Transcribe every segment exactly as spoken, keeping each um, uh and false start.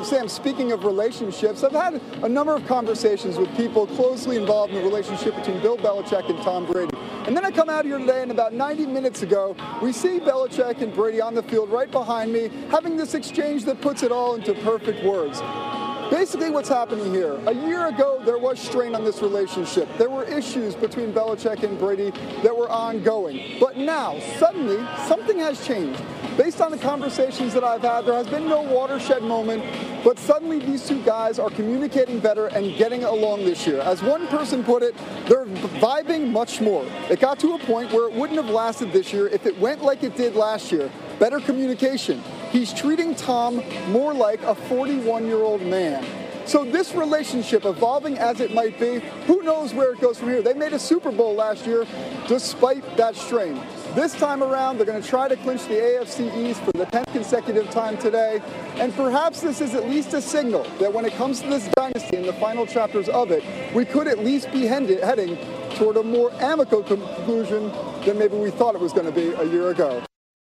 Sam, speaking of relationships, I've had a number of conversations with people closely involved in the relationship between Bill Belichick and Tom Brady. And then I come out here today, and about ninety minutes ago, we see Belichick and Brady on the field right behind me, having this exchange that puts it all into perfect words. Basically, what's happening here, a year ago, there was strain on this relationship. There were issues between Belichick and Brady that were ongoing. But now, suddenly, something has changed. Based on the conversations that I've had, there has been no watershed moment, but suddenly these two guys are communicating better and getting along this year. As one person put it, they're vibing much more. It got to a point where it wouldn't have lasted this year if it went like it did last year. Better communication. He's treating Tom more like a forty-one-year-old man. So this relationship, evolving as it might be, who knows where it goes from here? They made a Super Bowl last year despite that strain. This time around, they're going to try to clinch the A F C East for the tenth consecutive time today. And perhaps this is at least a signal that when it comes to this dynasty and the final chapters of it, we could at least be heading toward a more amicable conclusion than maybe we thought it was going to be a year ago.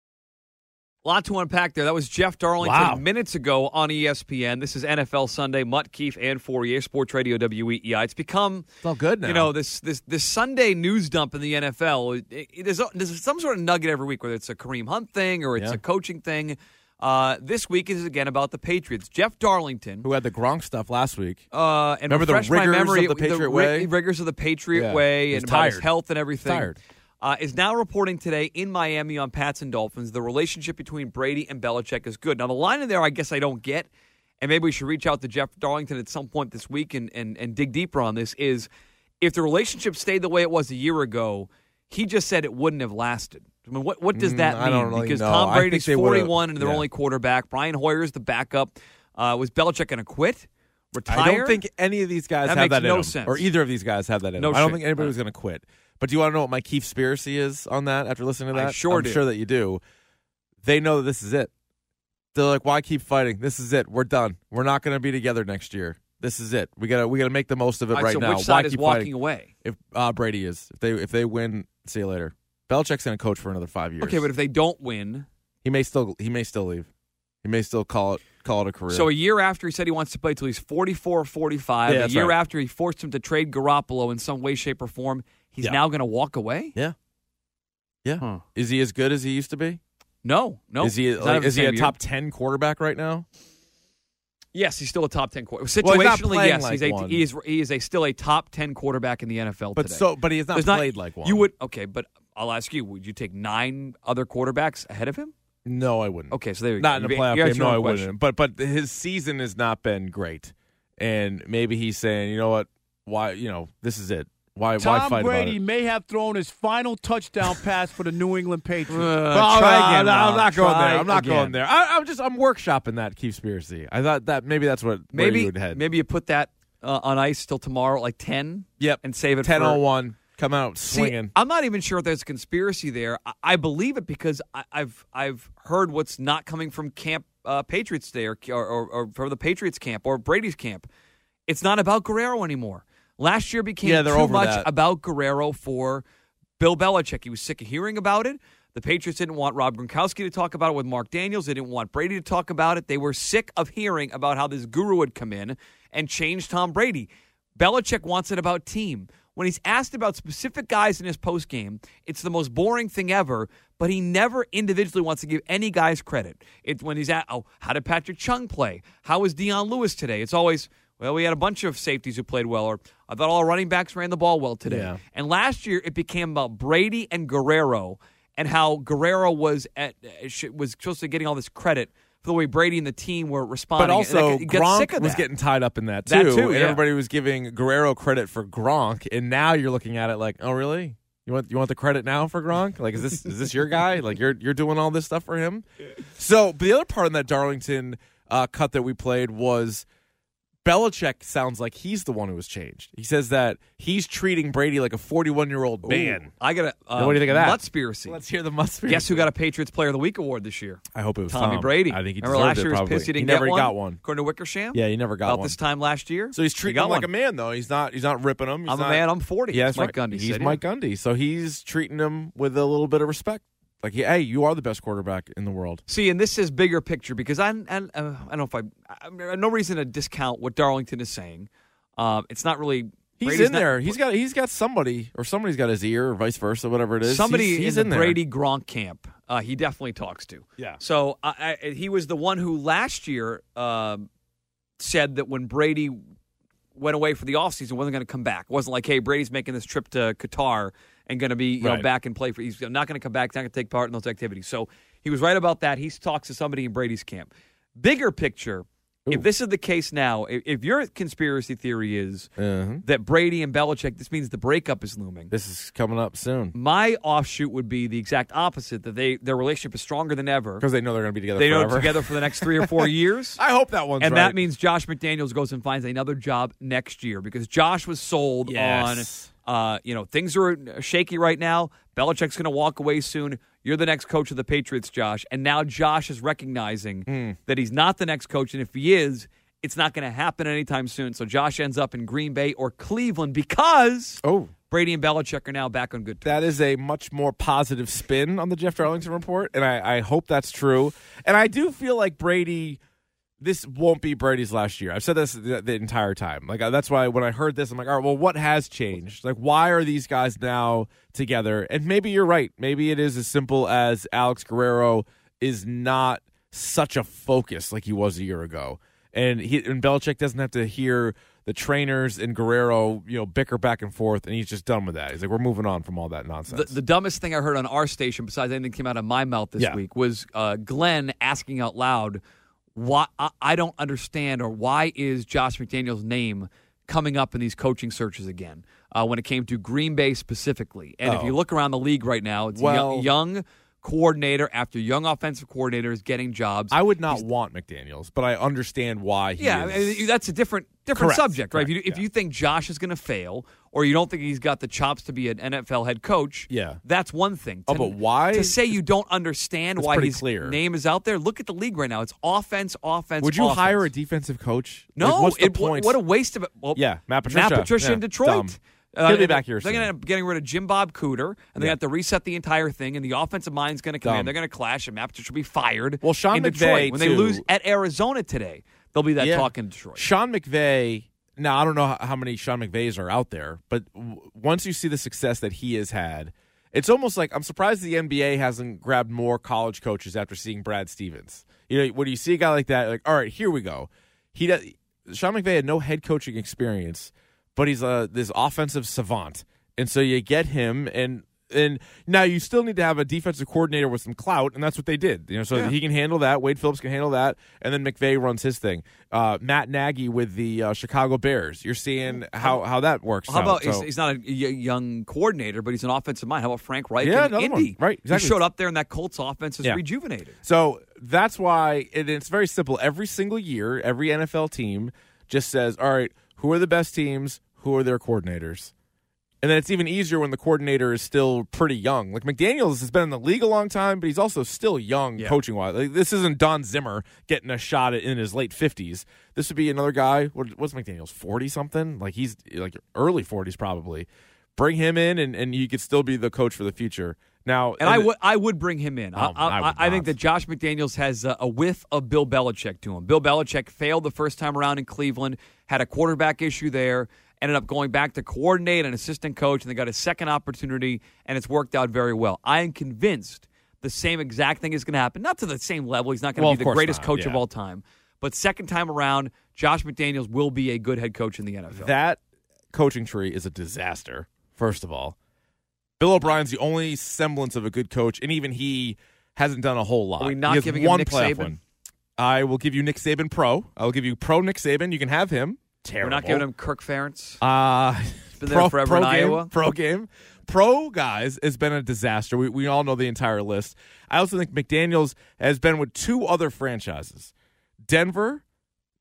A lot to unpack there. That was Jeff Darlington Wow. minutes ago on E S P N. This is N F L Sunday. Mutt, Keefe, and Fourier, Sports Radio W E E I. It's become, It's all good now. you know, this this this Sunday news dump in the N F L. It, it, there's, a, there's some sort of nugget every week, whether it's a Kareem Hunt thing or it's Yeah. a coaching thing. Uh, this week is again about the Patriots. Jeff Darlington, Who had the Gronk stuff last week. uh, and Remember the refresh my rigors memory, of the Patriot ri- way? rigors of the Patriot Yeah. way, He's and about his tired. health and everything. Tired. Uh, is now reporting today in Miami on Pats and Dolphins. The relationship between Brady and Belichick is good. Now, the line in there, I guess I don't get, and maybe we should reach out to Jeff Darlington at some point this week and, and, and dig deeper on this, is if the relationship stayed the way it was a year ago, he just said it wouldn't have lasted. I mean, what, what does that Mm, mean? I don't really because know. Tom I think Brady's they would've- forty-one and their yeah. only quarterback. Brian Hoyer's the backup. Uh, was Belichick going to quit? Retire? I don't think any of these guys That have makes that in no them. sense. Or either of these guys have that in No them. I don't shit. think anybody Right. was going to quit. But do you want to know what my Keefspiracy is on that after listening to I that? sure I'm do. sure that you do. They know that this is it. They're like, why keep fighting? This is it. We're done. We're not going to be together next year. This is it. We gotta we gotta make the most of it All right so now. which side why is keep walking fighting? away? If uh, Brady is, if they if they win, see you later. Belichick's going to coach for another five years. Okay, but if they don't win, he may still he may still leave. He may still call it call it a career. so a year after he said he wants to play till he's forty-four or forty-five, Yeah, a that's year right. after he forced him to trade Garoppolo in some way, shape, or form, he's Yeah. now going to walk away? yeah, yeah. Huh. Is he as good as he used to be? No, no. Is he He's not like, having the is he same a year. top ten quarterback right now? Yes, he's still a top ten quarterback. Well, he's not Situationally, playing yes, like he's a, one. he is he is a still a top ten quarterback in the N F L But today. so but he has not There's played like one. You would okay, but I'll ask you: would you take nine other quarterbacks ahead of him? No, I wouldn't. Okay, so there you Not go. in a You- playoff you game. answered No, your I own question. wouldn't. But but his season has not been great, and maybe he's saying, you know what? Why you know this is it? Why why Tom fight Brady about it? may have thrown his final touchdown pass for the New England Patriots. Uh, Well, try no, again, no, I'm Rob. not going Try there. I'm not again. going there. I, I'm just I'm workshopping that Keefspiracy. I thought that maybe that's what where Maybe you would head. maybe you put that uh, on ice till tomorrow at like ten. Yep. and save it ten for oh one. Come out See, swinging. I'm not even sure if there's a conspiracy there. I, I believe it because I, I've I've heard what's not coming from camp uh, Patriots Day or, or or from the Patriots camp or Brady's camp. It's not about Guerrero anymore. Last year became Yeah, they're too over much that. about Guerrero for Bill Belichick. He was sick of hearing about it. The Patriots didn't want Rob Gronkowski to talk about it with Mark Daniels. They didn't want Brady to talk about it. They were sick of hearing about how this guru would come in and change Tom Brady. Belichick wants it about team. When he's asked about specific guys in his postgame, it's the most boring thing ever, but he never individually wants to give any guys credit. It's when he's at, oh, how did Patrick Chung play? How was Deion Lewis today? It's always, well, we had a bunch of safeties who played well, or I thought all our running backs ran the ball well today. Yeah. And last year, it became about Brady and Guerrero and how Guerrero was at was supposed to be getting all this credit for the way Brady and the team were responding. But also, And I got sick Gronk of was that. getting tied up in that too, That too, and yeah. everybody was giving Guerrero credit for Gronk, and now you're looking at it like, oh, really? You want you want the credit now for Gronk? Like, is this is this your guy? Like, you're you're doing all this stuff for him? So, but the other part in that Darlington uh, cut that we played was Belichick sounds like he's the one who was changed. He says that he's treating Brady like a forty-one-year-old man. Ooh, I got a uh, What do you think of that? Mutspiracy. Let's hear the must. Guess who got a Patriots Player of the Week award this year? I hope it was Tommy Tom. Brady. I think he Remember deserved last it, year he was probably. pissed he didn't never get one? got one. According to Wickersham? Yeah, he never got About one. this time last year? So he's He treating got him like one. a man, though. He's not. He's not ripping him. He's I'm not, a man, I'm forty. Yeah, That's that's Mike right. Gundy He's said, Mike yeah. Gundy, so he's treating him with a little bit of respect. Like, hey, you are the best quarterback in the world. See, and this is bigger picture because I, I, uh, I don't know if I, I, no reason to discount what Darlington is saying. Um, it's not really. He's Brady's in not, there. He's got he's got somebody, or somebody's got his ear, or vice versa, whatever it is. Somebody he's, he's in, in the there. Brady Gronk camp. Uh, he definitely talks to. Yeah. So I, I, he was the one who last year uh, said that when Brady went away for the offseason, wasn't going to come back. It wasn't like, hey, Brady's making this trip to Qatar and going to be you right. know back and play for. He's not going to come back. He's not going to take part in those activities. So he was right about that. He talks to somebody in Brady's camp. Bigger picture. Ooh. If this is the case now, if, if your conspiracy theory is uh-huh. that Brady and Belichick, this means the breakup is looming. This is coming up soon. My offshoot would be the exact opposite, that they their relationship is stronger than ever. Because they know they're going to be together They know forever. they're together for the next three or four years. I hope that one's and right. that means Josh McDaniels goes and finds another job next year because Josh was sold Yes. on, uh, you know, things are shaky right now. Belichick's going to walk away soon. You're the next coach of the Patriots, Josh. And now Josh is recognizing mm. that he's not the next coach. And if he is, it's not going to happen anytime soon. So Josh ends up in Green Bay or Cleveland because Oh. Brady and Belichick are now back on good terms. That is a much more positive spin on the Jeff Darlington report, and I, I hope that's true. And I do feel like Brady, this won't be Brady's last year. I've said this the, the entire time. Like that's why when I heard this, I'm like, all right, well, what has changed? Like, why are these guys now together? And maybe you're right. Maybe it is as simple as Alex Guerrero is not such a focus like he was a year ago. And he and Belichick doesn't have to hear the trainers and Guerrero, you know, bicker back and forth, and he's just done with that. He's like, we're moving on from all that nonsense. The, the dumbest thing I heard on our station, besides anything that came out of my mouth this Yeah. week, was uh, Glenn asking out loud, "Why I, I don't understand, or why is Josh McDaniels' name coming up in these coaching searches again?" Uh, when it came to Green Bay specifically, and if Oh. you look around the league right now, it's Well- a young, young coordinator after young offensive coordinators getting jobs. I would not want McDaniels, but I understand why he Yeah, is. I mean, that's a different different Correct, subject, right? If you, correct, if yeah. you think Josh is going to fail, or you don't think he's got the chops to be an N F L head coach, Yeah. that's one thing. Oh, To- but why? To say you don't understand That's why pretty his clear. name is out there, look at the league right now. It's offense, offense, Would you offense. hire a defensive coach? No, Like, what's the it- point? what a waste of it. Well, Yeah, Matt Patricia. Matt Patricia Yeah, in Detroit. dumb. Uh, He'll be back here They're going to soon. end up getting rid of Jim Bob Cooter, and they Yeah. have to reset the entire thing, and the offensive mind's going to come in. Dumb. They're going to clash, and Matt Patricia will be fired Well, Sean in McVay, Detroit. When they too. lose at Arizona today, there'll be that Yeah. talk in Detroit. Sean McVay. Now I don't know how- how many Sean McVays are out there, but w- once you see the success that he has had, it's almost like I'm surprised the N B A hasn't grabbed more college coaches after seeing Brad Stevens. You know, when you see a guy like that, like, all right, here we go. He does, Sean McVay had no head coaching experience, but he's a this offensive savant, and so you get him and. And now you still need to have a defensive coordinator with some clout, and that's what they did. You know, so Yeah. he can handle that. Wade Phillips can handle that, and then McVay runs his thing. Uh, Matt Nagy with the uh, Chicago Bears. You're seeing how, how that works. How out. about So- he's, he's not a y- young coordinator, but he's an offensive mind. How about Frank Reich Yeah, in another one. Indy? Right, exactly. He showed up there, and that Colts offense is Yeah. rejuvenated. So that's why it, it's very simple. Every single year, every N F L team just says, all right, who are the best teams? Who are their coordinators? And then it's even easier when the coordinator is still pretty young. Like McDaniels has been in the league a long time, but he's also still young Yeah. coaching wise. Like, this isn't Don Zimmer getting a shot at, in his late fifties. This would be another guy. What, what's McDaniels? forty something? Like he's like early forties probably. Bring him in, and, and he could still be the coach for the future. Now, And I would I would bring him in. I, Oh, I I, would I think not. that Josh McDaniels has a, a whiff of Bill Belichick to him. Bill Belichick failed the first time around in Cleveland, had a quarterback issue there, ended up going back to coordinate an assistant coach, and they got a second opportunity, and it's worked out very well. I am convinced the same exact thing is going to happen. Not to the same level. He's not going to Well, be of the course greatest not, coach of yeah. all time. But second time around, Josh McDaniels will be a good head coach in the N F L. That coaching tree is a disaster, first of all. Bill O'Brien's the only semblance of a good coach, and even he hasn't done a whole lot. Are we He not has giving him one Nick playoff Saban? win. I will give you Nick Saban Pro. I will give you Pro Nick Saban. You can have him. Terrible. We're not giving him Kirk Ferentz. Uh, been there forever pro in game, Iowa. Pro game. Pro, guys, has been a disaster. We, we all know the entire list. I also think McDaniels has been with two other franchises, Denver,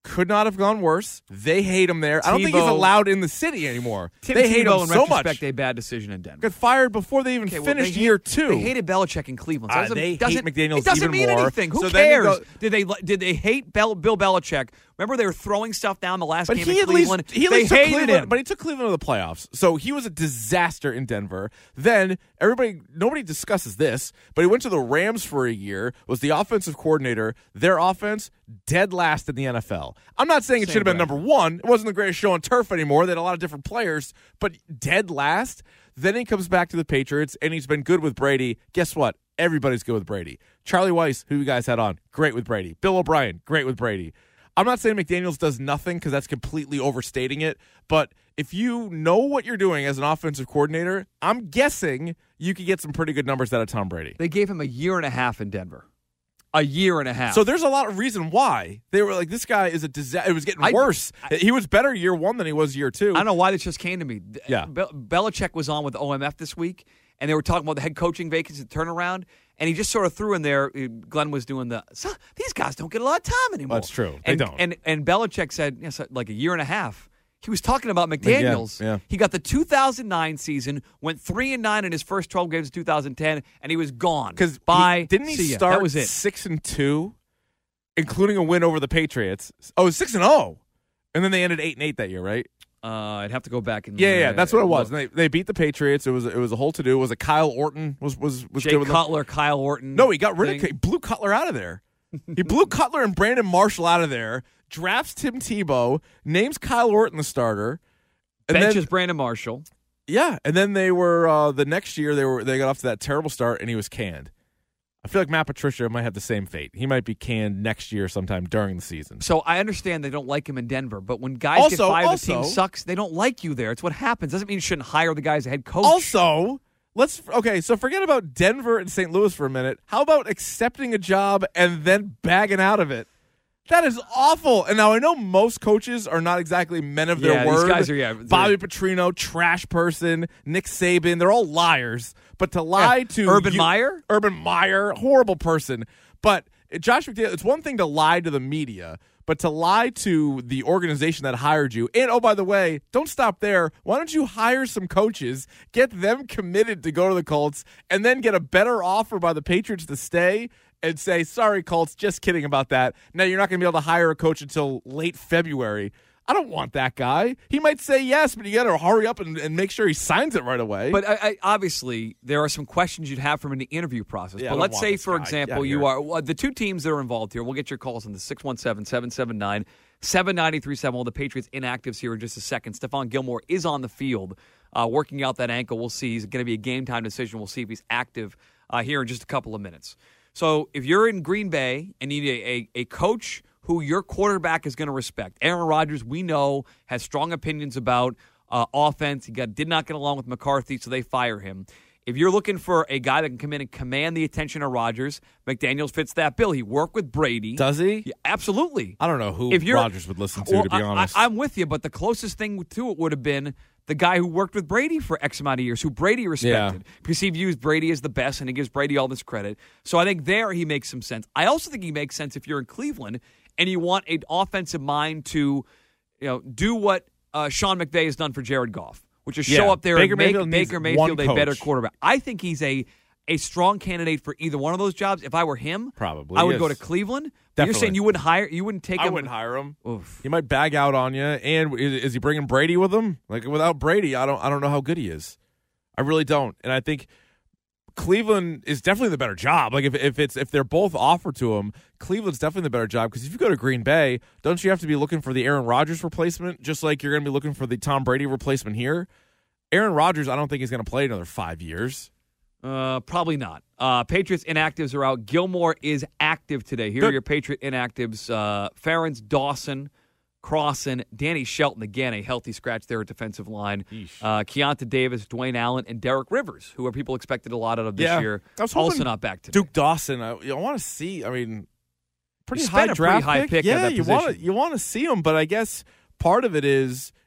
Could not have gone worse. They hate him there. I don't think he's Tebow- allowed in the city anymore. Tim they hate Tebow, him in so retrospect, much. a bad decision in Denver. Got fired before they even Okay, well, finished they hate- year two. They hated Belichick in Cleveland. So Uh, it doesn't- they hate doesn't- McDaniels It doesn't even mean more. anything. Who So then they cares? go- did they did they hate Bel, Bill Belichick? Remember they were throwing stuff down the last But game he in at least Cleveland. he at they least took hated Cleveland, him. but he took Cleveland to the playoffs. So he was a disaster in Denver. Then everybody, nobody discusses this, but he went to the Rams for a year. Was the offensive coordinator. Their offense dead last in the N F L. I'm not saying it Same should have been breath. number one. It wasn't the greatest show on turf anymore. They had a lot of different players, but dead last. Then he comes back to the Patriots, and he's been good with Brady. Guess what? Everybody's good with Brady. Charlie Weiss, who you guys had on, great with Brady. Bill O'Brien, great with Brady. I'm not saying McDaniels does nothing because that's completely overstating it, but if you know what you're doing as an offensive coordinator, I'm guessing you could get some pretty good numbers out of Tom Brady. They gave him a year and a half in Denver. A year and a half. So there's a lot of reason why. They were like, this guy is a disaster. It was getting I- worse. he was better year one than he was year two. I don't know why this just came to me. Yeah. Be- Belichick was on with O M F this week, and they were talking about the head coaching vacancy turnaround, and he just sort of threw in there. uh, Glenn was doing the, so, these guys don't get a lot of time anymore. That's true. They And, don't. And, and Belichick said, yes, like a year and a half. He was talking about McDaniels. Yeah, yeah. He got the two thousand nine season, went three and nine in his first twelve games in two thousand ten, and he was gone. Because Bye. didn't he See ya. start That was it. six and two, including a win over the Patriots? Oh, six and zero, and then they ended eight and eight that year, right? Uh, I'd have to go back and Yeah, yeah, uh, that's what it was. look. And they they beat the Patriots. It was it was a whole to do. Was it Kyle Orton was was was Jay good with them? Cutler, Kyle Orton. No, he got rid thing. of he blew Cutler out of there. He blew Cutler and Brandon Marshall out of there. Drafts Tim Tebow, names Kyle Orton the starter, and Benches then Brandon Marshall. yeah, and then they were uh, the next year they were they got off to that terrible start and he was canned. I feel like Matt Patricia might have the same fate. He might be canned next year sometime during the season. So I understand they don't like him in Denver, but when guys Also- get fired, also- the team sucks. They don't like you there. It's what happens. Doesn't mean you shouldn't hire the guy as a head coach. Also, let's okay. So forget about Denver and Saint Louis for a minute. How about accepting a job and then bagging out of it? That is awful. And now I know most coaches are not exactly men of their Yeah, these word. guys are- yeah, they're- Bobby Petrino, trash person, Nick Saban. They're all liars. But to lie Yeah. to Urban you- Meyer? Urban Meyer, horrible person. But Josh McDaniels, it's one thing to lie to the media, but to lie to the organization that hired you. And oh, by the way, don't stop there. Why don't you hire some coaches, get them committed to go to the Colts, and then get a better offer by the Patriots to stay and say, sorry, Colts, just kidding about that. Now you're not going to be able to hire a coach until late February. I don't want that guy. He might say yes, but you got to hurry up and, and make sure he signs it right away. But I, I, obviously, there are some questions you'd have from in the interview process. Yeah, I but don't let's want say, this for guy. example, Get you here. are well, the two teams that are involved here. We'll get your calls on the six one seven, seven seven nine, seven nine three seven. All the Patriots inactives here in just a second. Stephon Gilmore is on the field uh, working out that ankle. We'll see. He's going to be a game-time decision. We'll see if he's active uh, here in just a couple of minutes. So if you're in Green Bay and need a, a, a coach who your quarterback is going to respect. Aaron Rodgers, we know, has strong opinions about uh, offense. He got, did not get along with McCarthy, so they fire him. If you're looking for a guy that can come in and command the attention of Rodgers, McDaniels fits that bill. He worked with Brady. Does he? Yeah, absolutely. I don't know who If you're- Rodgers would listen to, Well, to be I- honest. I, I'm with you, but the closest thing to it would have been the guy who worked with Brady for X amount of years, who Brady respected, because he views Brady as the best and he gives Brady all this credit. So I think there he makes some sense. I also think he makes sense if you're in Cleveland and you want an offensive mind to, you know, do what uh, Sean McVay has done for Jared Goff, which is show Yeah, up there Baker and make Mayfield needs Baker one Mayfield a better coach. quarterback. I think he's a a strong candidate for either one of those jobs. If I were him, Probably I would is. go to Cleveland. But you're Definitely. saying you wouldn't hire, you wouldn't take I him. wouldn't hire him. Oof. He might bag out on you. And is, is he bringing Brady with him? Like without Brady, I don't. I don't know how good he is. I really don't. And I think Cleveland is definitely the better job. Like if if it's if they're both offered to him, Cleveland's definitely the better job. Because if you go to Green Bay, don't you have to be looking for the Aaron Rodgers replacement, just like you're going to be looking for the Tom Brady replacement here? Aaron Rodgers, I don't think he's going to play another five years. Uh, probably not. Uh, Patriots inactives are out. Gilmore is active today. Here Good. are your Patriot inactives. Uh, Ferentz, Dawson, Crossan, Danny Shelton, again, a healthy scratch there at defensive line. Uh, Keonta Davis, Dwayne Allen, and Derek Rivers, who are people expected a lot out of this Yeah. year, I was also hoping not back today. Duke Dawson, I, I want to see. I mean, pretty You high spent a draft pretty high pick at Yeah, that you want to position. you want to see him, but I guess part of it is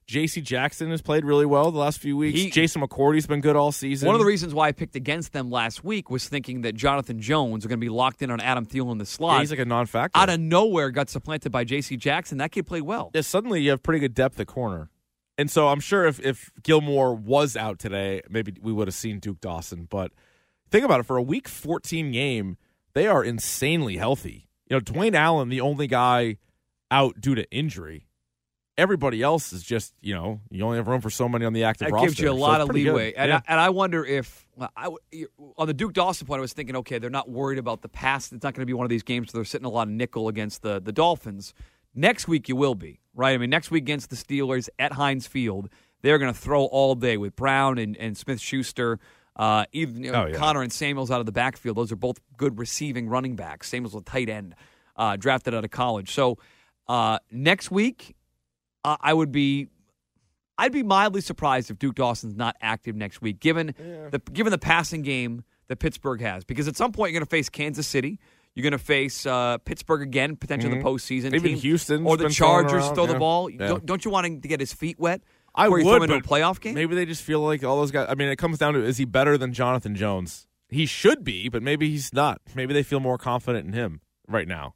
J C Jackson has played really well the last few weeks. He, Jason McCourty's been good all season. One of the reasons why I picked against them last week was thinking that Jonathan Jones are going to be locked in on Adam Thielen in the slot. Yeah, he's like a non-factor. Out of nowhere, got supplanted by J C Jackson. That kid played well. Yeah, suddenly you have pretty good depth at corner. And so I'm sure if, if Gilmore was out today, maybe we would have seen Duke Dawson. But think about it. For a Week fourteen game, they are insanely healthy. You know, Dwayne Allen, the only guy out due to injury. Everybody else is just, you know, you only have room for so many on the active that roster. That gives you a so lot of leeway. Good. And, Yeah. I, and I wonder if, well, I, on the Duke Dawson point, I was thinking, okay, they're not worried about the pass. It's not going to be one of these games where they're sitting a lot of nickel against the, the Dolphins. Next week you will be, right? I mean, next week against the Steelers at Heinz Field, they're going to throw all day with Brown and, and Smith-Schuster, uh, even you know, oh, yeah. Connor and Samuels out of the backfield. Those are both good receiving running backs. Samuels a tight end, uh, drafted out of college. So uh, next week, uh, I would be I'd be mildly surprised if Duke Dawson's not active next week, given yeah. the given the passing game that Pittsburgh has. Because at some point you're going to face Kansas City. You're going to face uh, Pittsburgh again, potentially mm-hmm. the postseason. Even team. Houston or the Chargers around, throw yeah. the ball. Yeah. Don't, don't you want him to get his feet wet? I before would, you throw him into but a playoff game. Maybe they just feel like all those guys. I mean, it comes down to, is he better than Jonathan Jones? He should be, but maybe he's not. Maybe they feel more confident in him right now.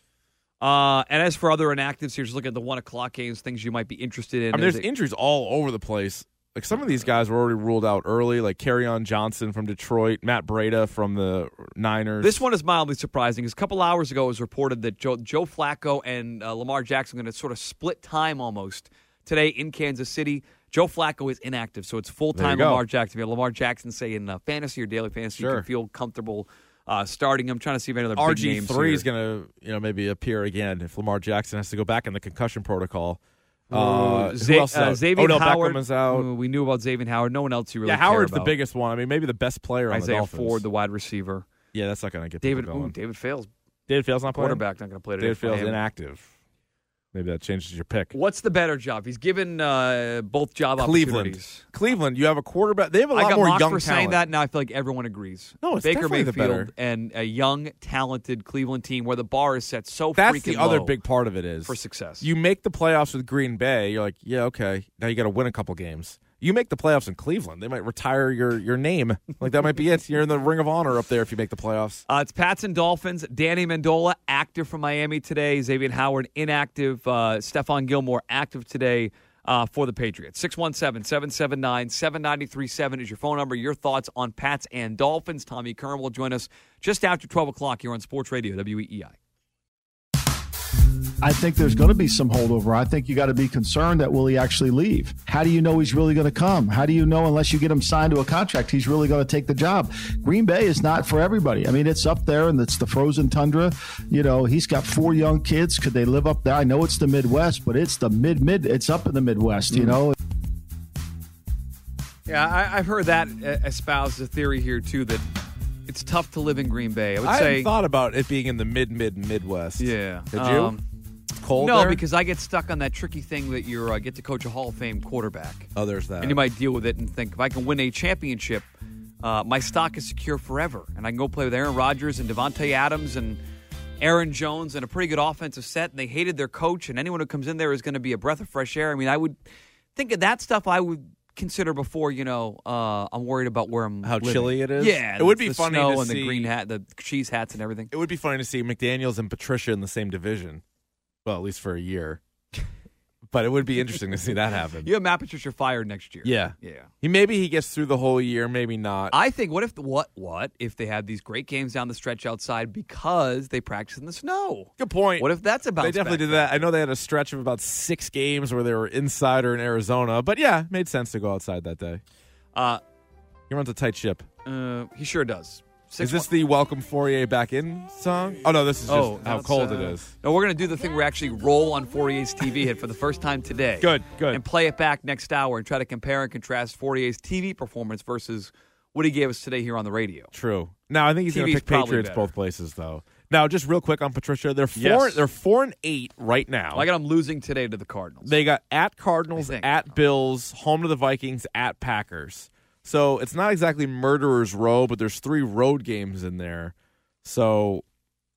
Uh, and as for other inactives, here, just look at the one o'clock games, things you might be interested in. I mean, there's it, injuries all over the place. Like some of these guys were already ruled out early, like Kerryon Johnson from Detroit, Matt Breida from the Niners. This one is mildly surprising. Because a couple hours ago, it was reported that Joe, Joe Flacco and uh, Lamar Jackson are going to sort of split time almost today in Kansas City. Joe Flacco is inactive, so it's full-time Lamar Jackson. If you have Lamar Jackson, say, in uh, fantasy or daily fantasy, sure. you can feel comfortable uh, starting him. Trying to see if any other R big G names three is here. going to, you know, maybe appear again if Lamar Jackson has to go back in the concussion protocol. Uh, who Z- else is uh, out? Xavier Odell Howard, Beckham is out. uh, We knew about Xavier Howard. No one else you really yeah, care Howard's about. the biggest one. I mean, maybe the best player on Isaiah the Dolphins. Ford, the wide receiver. Yeah, that's not going to get David, people going. ooh, David Fales, David Fales not playing? quarterback, not going to play today. David for Fales him. inactive. Maybe that changes your pick. What's the better job? He's given uh, both job Cleveland. opportunities. Cleveland, you have a quarterback. They have a I lot got more mocked young for talent. saying that. Now I feel like everyone agrees. No, it's Baker definitely the Mayfield better. and a young, talented Cleveland team where the bar is set so That's freaking the other low big part of it is for success. You make the playoffs with Green Bay, you're like, yeah, okay. Now you got to win a couple games. You make the playoffs in Cleveland, they might retire your your name. Like that might be it. You're in the Ring of Honor up there if you make the playoffs. Uh, it's Pats and Dolphins. Danny Mendola, active for Miami today. Xavier Howard, inactive. Uh, Stephon Gilmore, active today uh, for the Patriots. six one seven, seven seven nine, seven nine three seven is your phone number. Your thoughts on Pats and Dolphins. Tommy Kern will join us just after twelve o'clock here on Sports Radio, W E E I. I think there's going to be some holdover. I think you got to be concerned that will he actually leave? How do you know he's really going to come? How do you know unless you get him signed to a contract he's really going to take the job? Green Bay is not for everybody. I mean, it's up there and it's the frozen tundra. You know, he's got four young kids. Could they live up there? I know it's the Midwest, but it's the mid mid. It's up in the Midwest. You know. Yeah, I, I've heard that uh, espoused a theory here too that it's tough to live in Green Bay. I would I say hadn't thought about it being in the mid mid Midwest. Yeah. Did you? Um, Cold no, there? because I get stuck on that tricky thing that you uh, get to coach a Hall of Fame quarterback. Oh, there's that. And you might deal with it and think, if I can win a championship, uh, my stock is secure forever. And I can go play with Aaron Rodgers and Devontae Adams and Aaron Jones and a pretty good offensive set. And they hated their coach, and anyone who comes in there is going to be a breath of fresh air. I mean, I would think of that stuff I would consider before, you know, uh, I'm worried about where I'm How living. chilly it is? Yeah. It would the be funny snow to and see- the green hat, the cheese hats and everything. It would be funny to see McDaniels and Patricia in the same division. Well, at least for a year. But it would be interesting to see that happen. You have Matt Patricia fired next year. Yeah. Yeah. He maybe he gets through the whole year, maybe not. I think what if what what if they had these great games down the stretch outside because they practice in the snow? Good point. What if that's about? They definitely did that. I know they had a stretch of about six games where they were inside or in Arizona, but yeah, it made sense to go outside that day. Uh, He runs a tight ship. uh, he sure does. Six is this one- the Welcome Fourier Back In song? Oh, no, this is just Oh, how that's, cold uh, it is. No, we're going to do the thing where we actually roll on Fourier's T V hit for the first time today. Good, good. And play it back next hour and try to compare and contrast Fourier's T V performance versus what he gave us today here on the radio. True. Now, I think he's going T to V's pick probably Patriots better. both places, though. Now, just real quick on Patricia, they're four. Yes. They're four and eight right now. Well, I got them losing today to the Cardinals. They got at Cardinals, I think. at Bills, home to the Vikings, at Packers. So it's not exactly murderer's row, but there's three road games in there. So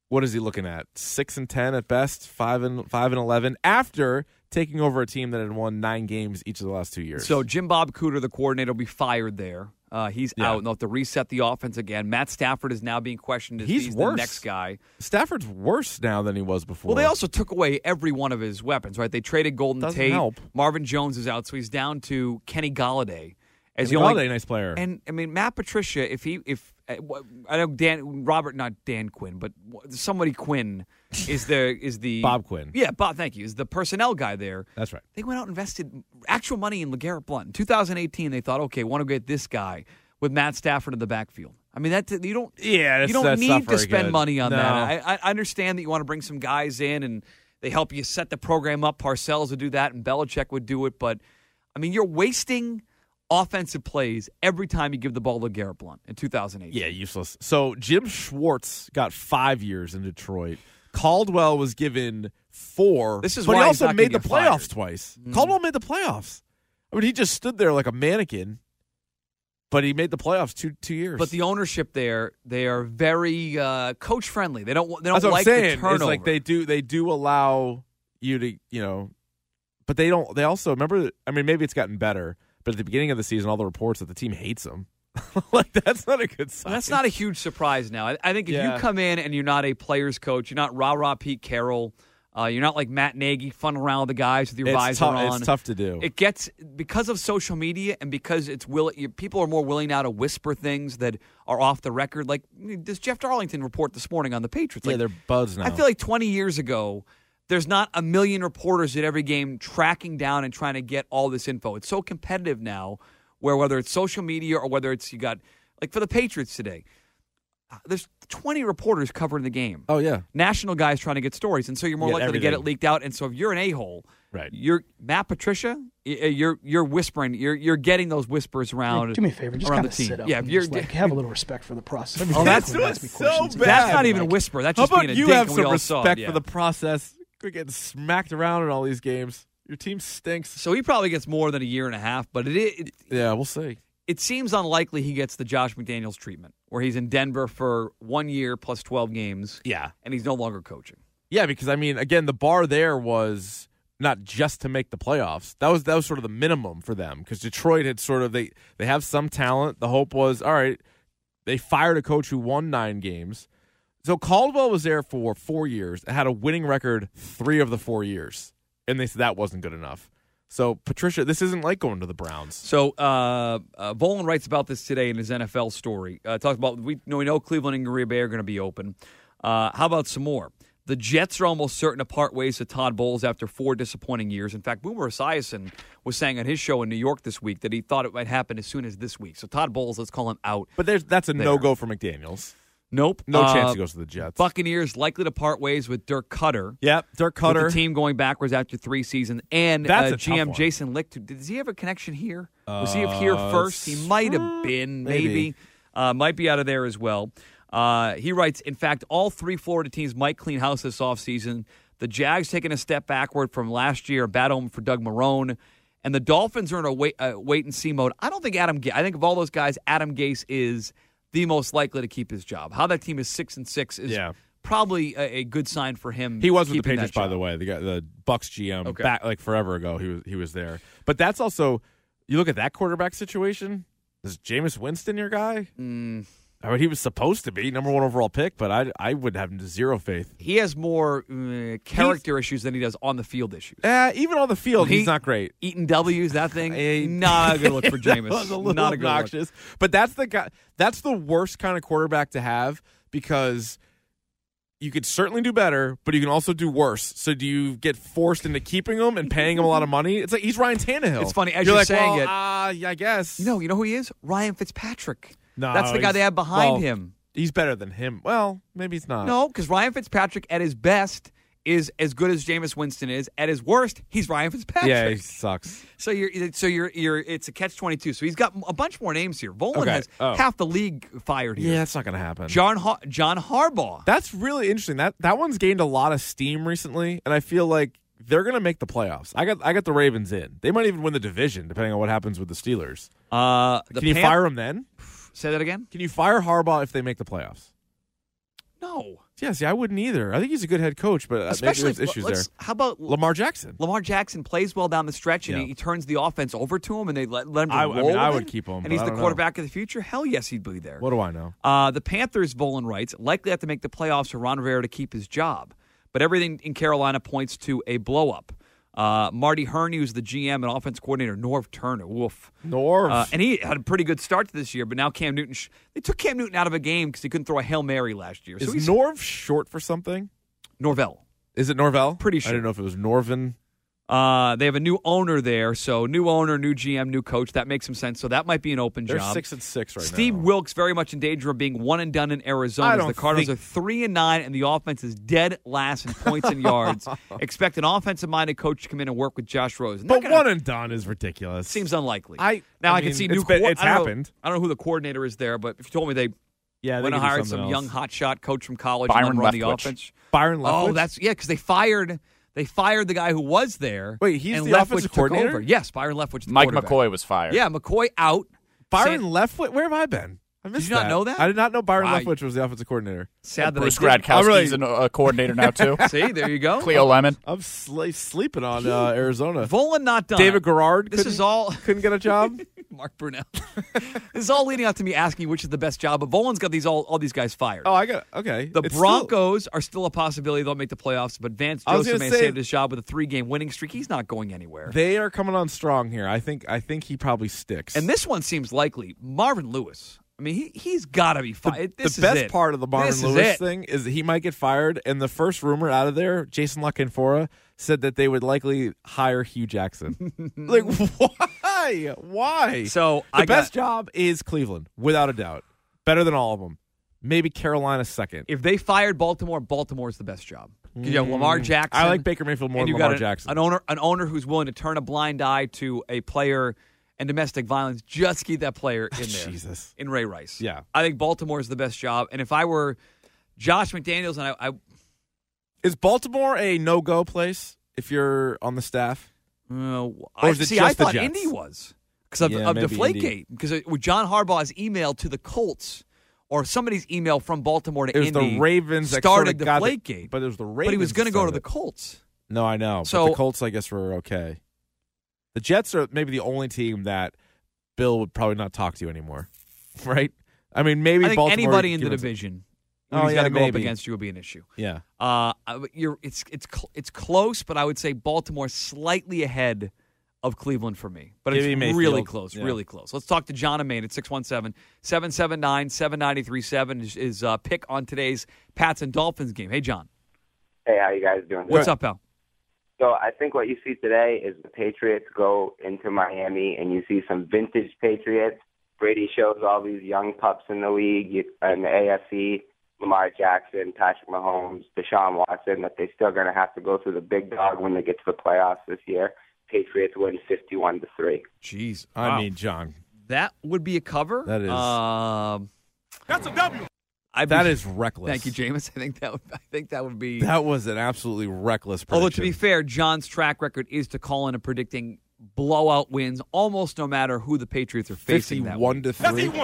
what is he looking at? Six and ten at best, five and five and eleven after taking over a team that had won nine games each of the last two years. So Jim Bob Cooter, the coordinator, will be fired there. Uh, he's Yeah. out. And they'll have to reset the offense again. Matt Stafford is now being questioned as He's he's, worse. the next guy. Stafford's worse now than he was before. Well, they also took away every one of his weapons, right? They traded Golden Doesn't Tate. help. Marvin Jones is out, so he's down to Kenny Galladay. As Kenny the only, Galladay, nice player. And I mean, Matt Patricia, if he, if uh, I know Dan Robert, not Dan Quinn, but somebody Quinn is the is the Bob Quinn. Yeah, Bob. Thank you. Is the personnel guy there? That's right. They went out and invested actual money in LeGarrette Blount. In two thousand eighteen, they thought, okay, want to get this guy with Matt Stafford in the backfield. I mean, that you don't. Yeah, that's, you don't that's need not to very spend good. money on No. that. I, I understand that you want to bring some guys in and they help you set the program up. Parcells would do that, and Belichick would do it. But I mean, you're wasting offensive plays every time you give the ball to Garrett Blount in two thousand eight. Yeah, useless. So Jim Schwartz got five years in Detroit. Caldwell was given four. This is but why he he's also not made gonna the get playoffs fired. twice. Mhm. Caldwell made the playoffs. I mean, he just stood there like a mannequin, but he made the playoffs two two years. But the ownership there, they are very uh, coach friendly. They don't. They don't That's what like I'm saying. the turnover. It's like they do. They do allow you to, you know, but they don't. They also remember. I mean, maybe it's gotten better. But at the beginning of the season, all the reports that the team hates him. Like, that's not a good sign. That's not a huge surprise now. I, I think if Yeah. you come in and you're not a player's coach, you're not rah-rah Pete Carroll, uh, you're not like Matt Nagy, funning around with the guys with your It's, visor tough. on. It's tough to do. It gets, because of social media and because it's will, you, people are more willing now to whisper things that are off the record. Like, does Jeff Darlington report this morning on the Patriots? yeah, Like, they're buds now. I feel like twenty years ago, there's not a million reporters at every game tracking down and trying to get all this info. It's so competitive now, where whether it's social media or whether it's you got, like for the Patriots today, there's twenty reporters covering the game. oh, yeah. National guys trying to get stories, and so you're more Yeah, likely to get it everything. leaked out. And so if you're an a-hole, Right. you're Matt Patricia, y- you're you're whispering, you're you're getting those whispers around. Do me a favor, just around kind the of team. sit up. Yeah, if and you're just, like, have a little respect for the process. Oh, that's- Everybody asks me that's so questions. bad. that's not even a Like, whisper. That's How just about being a you dink, have and we some all saw it, respect yeah. for the process? We're getting smacked around in all these games. Your team stinks. So he probably gets more than a year and a half, but it it, Yeah, we'll see. it seems unlikely he gets the Josh McDaniels treatment, where he's in Denver for one year plus twelve games, Yeah. and he's no longer coaching. Yeah, because, I mean, again, the bar there was not just to make the playoffs. That was that was sort of the minimum for them because Detroit had sort of they they have some talent. The hope was, all right, they fired a coach who won nine games. So Caldwell was there for four years and had a winning record three of the four years, and they said that wasn't good enough. So Patricia, this isn't like going to the Browns. So uh, uh, Volan writes about this today in his N F L story. Uh, talks about we know we know Cleveland and Green Bay are going to be open. Uh, how about some more? The Jets are almost certain to part ways with Todd Bowles after four disappointing years. In fact, Boomer Esiason was saying on his show in New York this week that he thought it might happen as soon as this week. So Todd Bowles, let's call him out. But there's that's a There. no go for McDaniels. Nope. No Uh, chance he goes to the Jets. Buccaneers likely to part ways with Dirk Cutter. Yep, Dirk Cutter. With the team going backwards after three seasons. And That's uh, a G M tough one. Jason Licht, does he have a connection here? Was he here Uh, first? He might have been, maybe. maybe. Uh, might be out of there as well. Uh, he writes, in fact, all three Florida teams might clean house this offseason. The Jags taking a step backward from last year, a bad omen for Doug Marrone. And the Dolphins are in a wait, uh, wait and see mode. I don't think Adam Gase, I think of all those guys, Adam Gase is the most likely to keep his job. How that team is six and six is Yeah. probably a, a good sign for him. He was with the keeping Patriots, that by job. the way. The guy, the Bucks G M, Okay. back like forever ago. He was he was there. But that's also you look at that quarterback situation. Is Jameis Winston your guy? Mm. I mean, he was supposed to be number one overall pick, but I I would have zero faith. He has more uh, character issues than he does on the field issues. Uh, even on the field, He- he's not great. Eating W's, that thing, Eh, not a good look for That Jameis. was a little not a good look. obnoxious. But that's the guy. That's the worst kind of quarterback to have because you could certainly do better, but you can also do worse. So do you get forced into keeping him and paying him a lot of money? It's like he's Ryan Tannehill. It's funny, as you're, you're like, saying well, it- Uh, yeah, I guess. You know, you know who he is? Ryan Fitzpatrick. No, That's the guy he's- they have behind well, him. He's better than him. Well, maybe he's not. No, because Ryan Fitzpatrick at his best is as good as Jameis Winston is. At his worst, he's Ryan Fitzpatrick. Yeah, he sucks. So you're, so you're, you're. It's a catch twenty-two. So he's got a bunch more names here. Volan Okay. has Oh. half the league fired here. Yeah, that's not going to happen. John Har- John Harbaugh. That's really interesting. That that one's gained a lot of steam recently, and I feel like they're going to make the playoffs. I got I got the Ravens in. They might even win the division, depending on what happens with the Steelers. Uh, the Can you Pan- fire them then? Say that again. Can you fire Harbaugh if they make the playoffs? No. Yeah, see, I wouldn't either. I think he's a good head coach, but uh, Especially, maybe there's issues there. How about Lamar Jackson? Lamar Jackson plays well down the stretch, and Yeah. he, he turns the offense over to him, and they let, let him I- I roll mean, with I it, would keep him, and but he's I the don't know. quarterback of the future. Hell yes, he'd be there. What do I know? Uh, the Panthers, Volan writes, likely have to make the playoffs for Ron Rivera to keep his job, but everything in Carolina points to a blow-up. Uh, Marty Herney, who's the G M and offense coordinator, Norv Turner, woof. Norv. Uh, and he had a pretty good start to this year, but now Cam Newton, sh- they took Cam Newton out of a game because he couldn't throw a Hail Mary last year. Is So he's Norv short for something? Norvell. Is it Norvell? Pretty sure. I didn't know if it was Norvin. Uh, they have a new owner there, so new owner, new G M, new coach. That makes some sense. So that might be an open They're job. six and six right Steve now. Wilkes very much in danger of being one and done in Arizona. I as don't the Cardinals think- are three and nine, and the offense is dead last in points and yards. Expect an offensive-minded coach to come in and work with Josh Rosen. But Not gonna- one and done is ridiculous. seems unlikely. I- now I I, can mean, see it's new. been- co- it's I don't know- happened. I don't know who the coordinator is there, but if you told me they yeah, went they and could do hired some something young else. hotshot coach from college Byron and then run the Leftwich. offense. Byron Leftwich. Oh, that's yeah, because they fired. They fired the guy who was there. Wait, he's and the Leftwich offensive took coordinator? over. Yes, Byron Leftwich. The Mike quarterback. McCoy was fired. Yeah, McCoy out. Byron Sam- Leftwich. Where have I been? I missed you not that. know that? I did not know Byron Wow. Leftwich was the offensive coordinator. Sad that Bruce I didn't. Gradkowski's really- an- a coordinator now, too. See, there you go. Cleo Lemon. I'm sl- sleeping on uh, Arizona. Volan not done. David Garrard. This couldn't- is all couldn't get a job. Mark Brunell. This is all leading up to me asking you which is the best job. But Volan's got these all all these guys fired. Oh, I got okay. The It's still- Broncos are still a possibility they'll make the playoffs, but Vance I was Joseph gonna may say- saved his job with a three-game winning streak. He's not going anywhere. they are coming on strong here. I think. I think he probably sticks. And this one seems likely. Marvin Lewis. I mean, he he's got to be fired. the This is best it. part of the Marvin This is Lewis it. thing is that he might get fired. And the first rumor out of there, Jason La Canfora said that they would likely hire Hugh Jackson. Like, why? Why? So the I best got, job is Cleveland, without a doubt. Better than all of them. Maybe Carolina second. if they fired Baltimore, Baltimore's the best job. 'Cause you have Lamar Jackson. I like Baker Mayfield more and than you Lamar got an, Jackson. an owner, an owner who's willing to turn a blind eye to a player and domestic violence just to keep that player in there. Jesus. In Ray Rice. Yeah. I think Baltimore is the best job. And if I were Josh McDaniels, and I, I Is Baltimore a no-go place if you're on the staff? Uh, I, is it see, just I the thought Jets? Indy was because of, Yeah, of maybe Deflategate. Because it- with John Harbaugh's email to the Colts, or somebody's email from Baltimore to It was Indy, the Ravens that started sorta got the- Deflategate. but it was the Ravens. But he was going to that go to started the it. Colts. No, I know. So- but the Colts, I guess, were okay. The Jets are maybe the only team that Bill would probably not talk to anymore, right? I mean, maybe I think Baltimore anybody in the give us- division Oh, who's yeah, got to go up maybe. against you will be an issue. Yeah, Uh, I- you're it's it's cl- it's close, but I would say Baltimore slightly ahead of Cleveland for me. But Give it's me Mayfield. really close, Yeah. really close. Let's talk to John and Maine at six one seven, seven seven nine, seven nine three seven is, is uh, pick on today's Pats and Dolphins game. Hey, John. Hey, how you guys doing? What's up, pal? So I think what you see today is the Patriots go into Miami, and you see some vintage Patriots. Brady shows all these young pups in the league you- in the A F C, Lamar Jackson, Patrick Mahomes, Deshaun Watson, that they're still going to have to go through the big dog when they get to the playoffs this year. Patriots win fifty-one to three. Jeez. I Wow. mean, John, that would be a cover. That is- Um, That's a W. I'd that be- is reckless. Thank you, Jameis. I think that would, I think that would be. That was an absolutely reckless prediction. Although to be fair, John's track record is to call in and predicting blowout wins almost no matter who the Patriots are facing that fifty-one week. to three.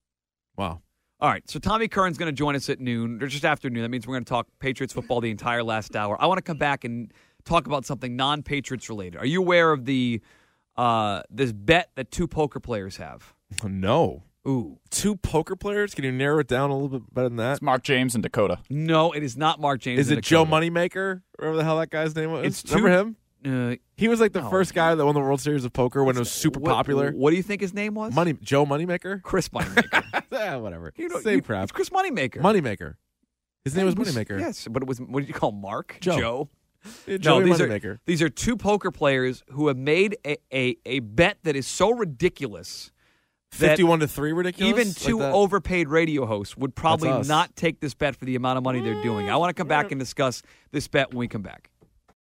Wow. All right, so Tommy Curran's going to join us at noon, or just after noon. That means we're going to talk Patriots football the entire last hour. I want to come back and talk about something non-Patriots related. Are you aware of the uh, this bet that two poker players have? No. Ooh. Two poker players? Can you narrow it down a little bit better than that? It's Mark James and Dakota. No, it is not Mark James. Is and it Joe Dakota. Moneymaker? Whatever the hell that guy's name was. It's two- Remember him? Uh, He was like the No. first guy that won the World Series of Poker when it was super what, popular. What do you think his name was? Money Joe Moneymaker? Chris Moneymaker. yeah, whatever. You know, Same you- crap. It's Chris Moneymaker. Moneymaker. His name was Moneymaker. Yes, but it was. What did you call him, Mark? Joe. Yeah, No, Joey these Moneymaker. are these are two poker players who have made a, a, a bet that is so ridiculous that Fifty-one to three, ridiculous. even Like two that? overpaid radio hosts would probably That's us. not take this bet for the amount of money they're doing. I want to come back and discuss this bet when we come back.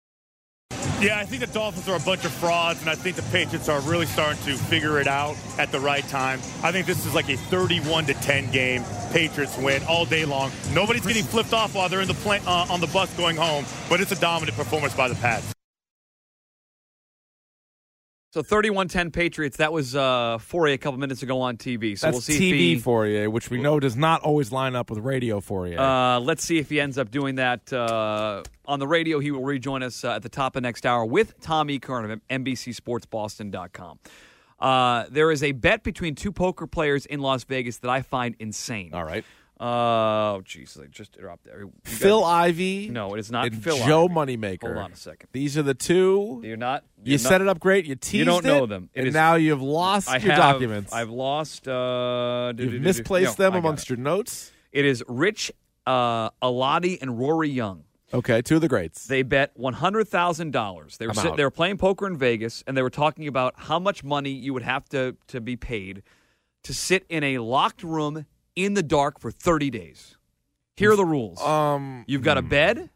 Yeah, I think the Dolphins are a bunch of frauds, and I think the Patriots are really starting to figure it out at the right time. I think this is like a thirty-one to ten game. Patriots win all day long. Nobody's getting flipped off while they're in the plane, uh, on the bus going home, but it's a dominant performance by the Pats. So thirty-one ten Patriots, that was uh, four A a couple minutes ago on T V. So That's we'll see T V if he, for you, which we know does not always line up with radio for you. Uh, let's see if he ends up doing that uh, on the radio. He will rejoin us uh, at the top of next hour with Tommy Kern of N B C Sports Boston dot com. Uh, there is a bet between two poker players in Las Vegas that I find insane. All right. Uh, oh, jeez, I just dropped there. You Phil got, Ivey. No, it is not and Phil Joe Ivey. Moneymaker. Hold on a second. These are the two. You're not. You You're set not, it up great. You teased You don't it, know them. It and is, now you've lost I your have, documents. I've lost. Uh, You've misplaced no, them I got amongst it. your notes. It is Rich uh, Alati and Rory Young. Okay, two of the greats. They bet one hundred thousand dollars. They were I'm sit, out. they were playing poker in Vegas, and they were talking about how much money you would have to, to be paid to sit in a locked room in the dark for thirty days. Here are the rules. Um, You've got a hmm. bed.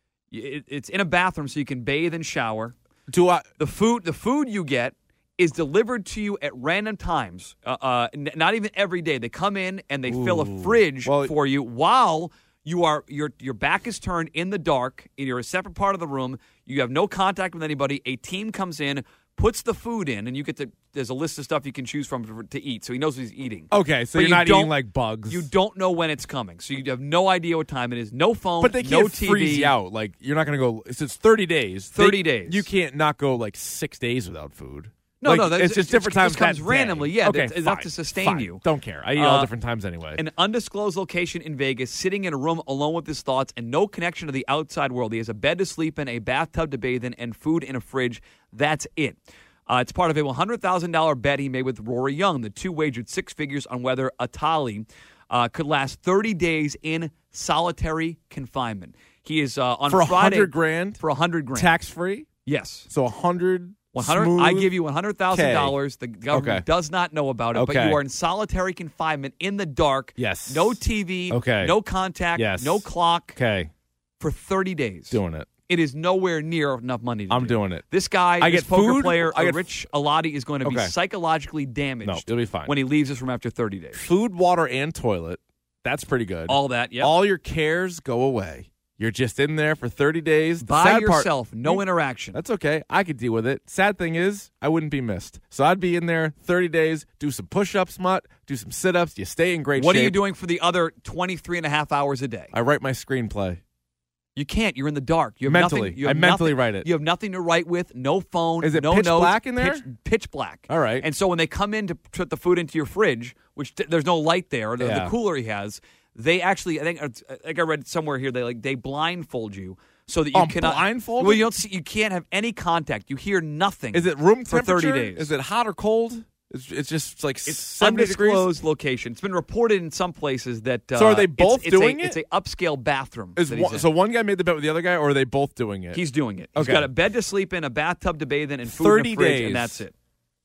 It, it's in a bathroom, so you can bathe and shower. Do I? The food, the food you get is delivered to you at random times. Uh, uh, n- not even every day. They come in and they fill a Ooh. fridge Well- for you while you are your your back is turned in the dark. You're a separate part of the room. You have no contact with anybody. A team comes in, puts the food in, and you get to. There's a list of stuff you can choose from to, to eat, so he knows what he's eating. Okay, so But you're you not don't- eating like bugs. You don't know when it's coming, so you have no idea what time it is. No phone, But they no can't T V. freeze you out. Like you're not going to go. It's, it's thirty days. thirty They- days. You can't not go like six days without food. No, Like, no, that's- it's just it different just times. comes that day. randomly, yeah, okay, that's enough fine, to sustain fine. you. Don't care. I eat all Uh, different times anyway. An undisclosed location in Vegas, sitting in a room alone with his thoughts and no connection to the outside world. He has a bed to sleep in, a bathtub to bathe in, and food in a fridge. That's it. Uh, it's part of a one hundred thousand dollars bet he made with Rory Young. The two wagered six figures on whether Atali uh, could last thirty days in solitary confinement. He is uh, on for a Friday hundred grand, for a hundred grand, tax free. Yes, So a hundred. one hundred. I give you one hundred thousand dollars. The government Okay. does not know about it, but Okay. you are in solitary confinement in the dark. Yes. No T V. Okay. No contact. Yes. No clock. Okay, For thirty days. doing it. It is nowhere near enough money to I'm do. doing it. This guy, I this get poker food, player, I uh, get- Rich Alati, is going to be Okay. psychologically damaged No, it'll be fine. when he leaves this room after thirty days. Food, water, and toilet. That's pretty good. All that, yeah. All your cares go away. You're just in there for thirty days. The By sad part- yourself, no You- interaction. That's okay. I could deal with it. Sad thing is, I wouldn't be missed. So I'd be in there thirty days, do some push-ups, mutt, do some sit-ups. You stay in great What shape. are you doing for the other twenty-three and a half hours a day? I write my screenplay. You can't. You're in the dark. You have Mentally. nothing. You I have mentally nothing, write it. You have nothing to write with. No phone. Is it no pitch notes, black in there? Pitch, pitch black. All right. And so when they come in to put the food into your fridge, which t- there's no light there, the, Yeah. the cooler he has, they actually, I think, I think I read somewhere here they like they blindfold you so that you Oh, cannot blindfolded? Well, you don't see, you can't have any contact. You hear nothing. Is it room for temperature? thirty days? Is it hot or cold? It's, it's just like It's seventy undisclosed degrees. location. It's been reported in some places that. Uh, So are they it's- both it's doing a, it? It's a upscale bathroom. Is that he's one, in. so one guy made the bet with the other guy, or are they both doing it? He's doing it. He's Okay. got a bed to sleep in, a bathtub to bathe in, and food thirty in a fridge, days. and that's it.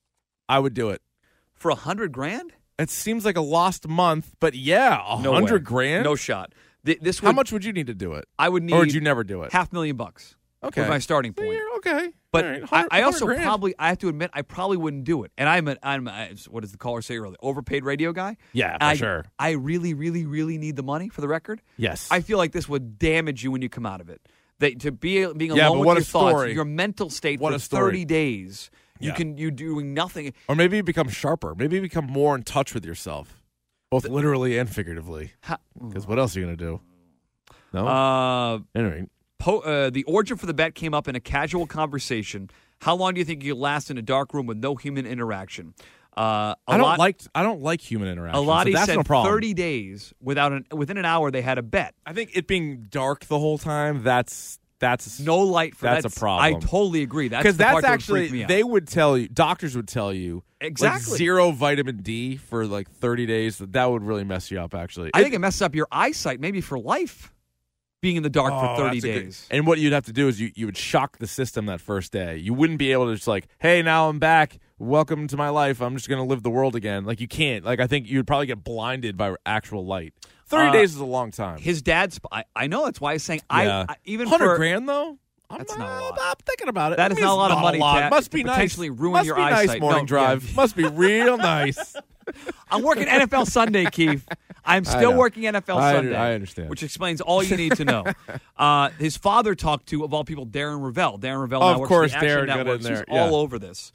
I would do it. For a hundred grand? It seems like a lost month, but yeah, a No way. hundred grand. No shot. Th- This How would, much would you need to do it? I would need. Or would you never do it? Half million bucks. Okay. Was my starting So point. you're okay. But All right, I, hundred- I also hundred grand. probably, I have to admit, I probably wouldn't do it. And I'm, a, I'm a, what does the caller say earlier? Overpaid radio guy? Yeah, for I, sure. I really, really, really need the money for the record. Yes. I feel like this would damage you when you come out of it. That to be being Yeah, alone but with what your a thoughts, story. your mental state What for a story. thirty days. You Yeah. can you doing nothing. Or maybe you become sharper. Maybe you become more in touch with yourself, both literally and figuratively. Ha- Because what else are you going to do? No? Uh, anyway. po- uh, the origin for the bet came up in a casual conversation. How long do you think you last in a dark room with no human interaction? Uh, a I don't lot, like I don't like human interaction. Alati so that's said no problem. thirty days without an, within an hour they had a bet. I think it being dark the whole time, that's that's No light for That's that's a problem. I totally agree. That's because the that's part that would actually freak me out. they would tell you, doctors would tell you Exactly. like zero vitamin D for like thirty days. That would really mess you up. Actually, I think it messes up your eyesight, maybe for life. Being in the dark Oh, for thirty that's a good- days. and what you'd have to do is you, you would shock the system that first day. You wouldn't be able to just like, hey, now I'm back. Welcome to my life. I'm just going to live the world again. Like you can't. Like I think you'd probably get blinded by actual light. thirty Uh, days is a long time. His dad's. I, I know that's why he's saying. Yeah. I, I even hundred for grand though. I'm That's not, not a lot. I'm thinking about it. That I is mean, not a it's lot of not money lot. to- Must to be nice. potentially ruin Must your be nice eyesight. morning No, drive. yeah. Must be real nice. I'm working N F L Sunday, Keith. I'm I still know. working N F L I- Sunday. I understand. Which explains all you need to know. uh, his father talked to, of all people, Darren Ravel. Darren Ravel Of now works course, for the Action Darren got in Networks. He's there, yeah. all over this.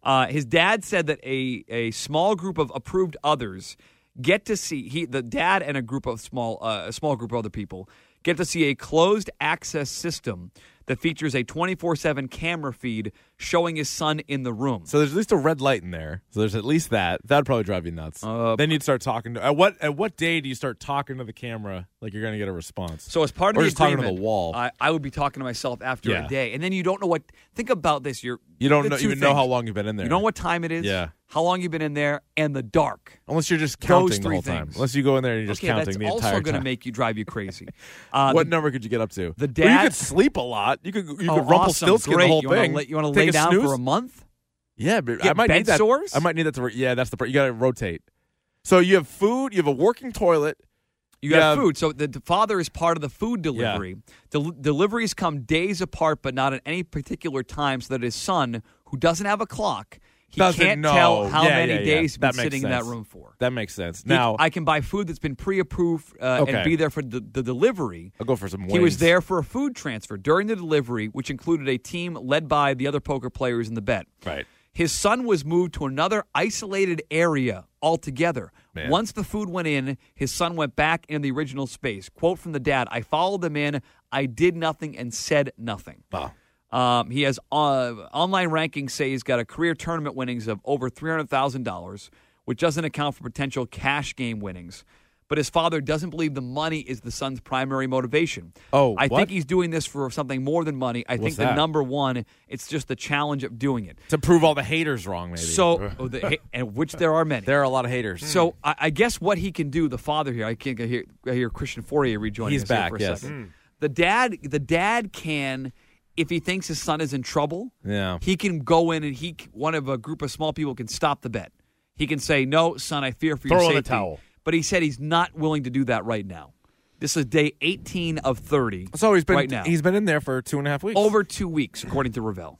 Uh, his dad said that a, a small group of approved others get to see he the dad and a group of small uh, a small group of other people get to see a closed access system that features a twenty-four seven camera feed showing his son in the room. So there's at least a red light in there. So there's at least that. That'd probably drive you nuts. Uh, then you'd start talking to. At what at what day do you start talking to the camera like you're going to get a response? So as part of or the just talking agreement, to the wall. I, I would be talking to myself after Yeah. a day, and then you don't know what. Think about this: you're you don't the know, two even know things. how long you've been in there. You don't know what time it is. Yeah. How long you've been in there, and the dark. Unless you're just Those counting the three whole time. things. Unless you go in there and you're just okay, counting that's the also entire going to time. make you drive you crazy. Uh, what the, number could you get up to? The Well, you dad- could sleep a lot. You could you oh, could awesome, Rumpelstiltskin great. the whole you thing. Wanna, you want to Take lay a down snooze? for a month? Yeah, but Get I might bed need that. sores? I might need that to. Yeah, that's the. part. You got to rotate. So you have food. You have a working toilet. You You got have- food. So the, the father is part of the food delivery. Del- deliveries come days apart, but not at any particular time, so that his son, who doesn't have a clock, he Doesn't can't know. tell how Yeah, many yeah, yeah. days he's been That makes sitting in that sense. room for. That makes sense. He- Now I can buy food that's been pre-approved uh, Okay. and be there for the, the delivery. I'll go for some wings. He was there for a food transfer during the delivery, which included a team led by the other poker players in the bet. Right. His son was moved to another isolated area altogether. Man. Once the food went in, his son went back in the original space. Quote from the dad, I followed them in. I did nothing and said nothing. Wow. Um, he has uh, online rankings say he's got a career tournament winnings of over three hundred thousand dollars, which doesn't account for potential cash game winnings. But his father doesn't believe the money is the son's primary motivation. Oh, I what? think he's doing this for something more than money. I What's think the that? number one, it's just the challenge of doing it. To prove all the haters wrong, maybe. So, oh, the, and which there are many. there are a lot of haters. So I, I guess what he can do, the father here, I can't I hear, I hear Christian Fourier rejoining He's us here back, for a yes. second. The dad, the dad can, if he thinks his son is in trouble, Yeah. he can go in and he one of a group of small people can stop the bet. He can say, "No, son, I fear for Throw your in the safety." towel. But he said he's not willing to do that right now. This is day eighteen of thirty. So he's been right now. he's been in there for two and a half weeks. Over two weeks, according to Ravel.